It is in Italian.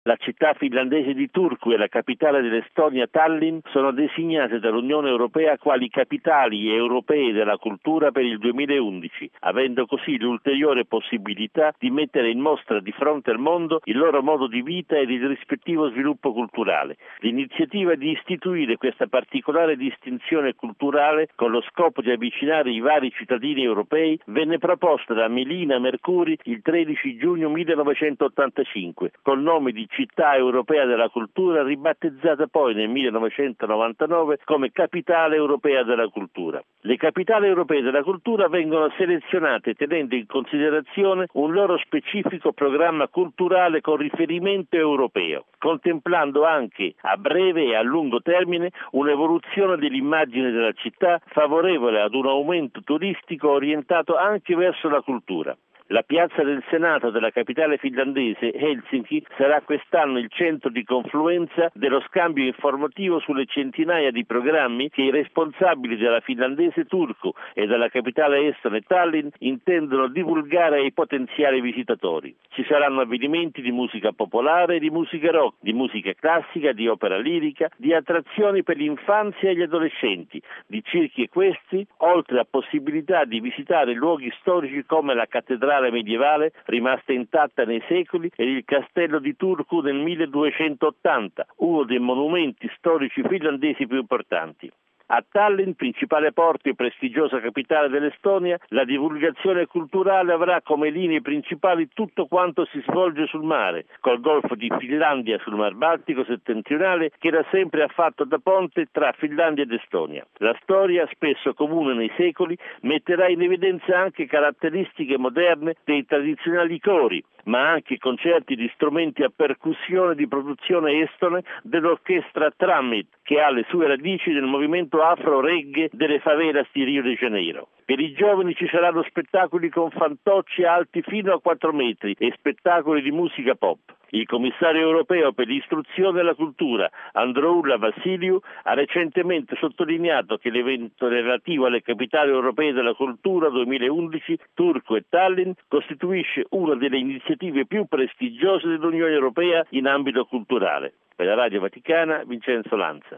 La città finlandese di Turku e la capitale dell'Estonia Tallinn sono designate dall'Unione Europea quali capitali europee della cultura per il 2011, avendo così l'ulteriore possibilità di mettere in mostra di fronte al mondo il loro modo di vita ed il rispettivo sviluppo culturale. L'iniziativa di istituire questa particolare distinzione culturale con lo scopo di avvicinare i vari cittadini europei venne proposta da Melina Mercuri il 13 giugno 1985 col nome di Città Europea della Cultura, ribattezzata poi nel 1999 come Capitale Europea della Cultura. Le capitali europee della cultura vengono selezionate tenendo in considerazione un loro specifico programma culturale con riferimento europeo, contemplando anche a breve e a lungo termine un'evoluzione dell'immagine della città favorevole ad un aumento turistico orientato anche verso la cultura. La piazza del Senato della capitale finlandese, Helsinki, sarà quest'anno il centro di confluenza dello scambio informativo sulle centinaia di programmi che i responsabili della finlandese Turku e della capitale estone Tallinn intendono divulgare ai potenziali visitatori. Ci saranno avvenimenti di musica popolare e di musica rock, di musica classica, di opera lirica, di attrazioni per l'infanzia e gli adolescenti, di circhi equestri, oltre a possibilità di visitare luoghi storici come la cattedrale medievale rimasta intatta nei secoli ed il castello di Turku nel 1280, uno dei monumenti storici finlandesi più importanti. A Tallinn, principale porto e prestigiosa capitale dell'Estonia, la divulgazione culturale avrà come linee principali tutto quanto si svolge sul mare, col golfo di Finlandia sul Mar Baltico settentrionale che da sempre ha fatto da ponte tra Finlandia ed Estonia. La storia, spesso comune nei secoli, metterà in evidenza anche caratteristiche moderne dei tradizionali cori, ma anche concerti di strumenti a percussione di produzione estone dell'orchestra Tramit, che ha le sue radici nel movimento afro-reggae delle favelas di Rio de Janeiro. Per i giovani ci saranno spettacoli con fantocci alti fino a 4 metri e spettacoli di musica pop. Il commissario europeo per l'istruzione e la cultura, Androula Vassiliou, ha recentemente sottolineato che l'evento relativo alle capitali europee della cultura 2011, Turku e Tallinn, costituisce una delle iniziative più prestigiose dell'Unione Europea in ambito culturale. Per la Radio Vaticana, Vincenzo Lanza.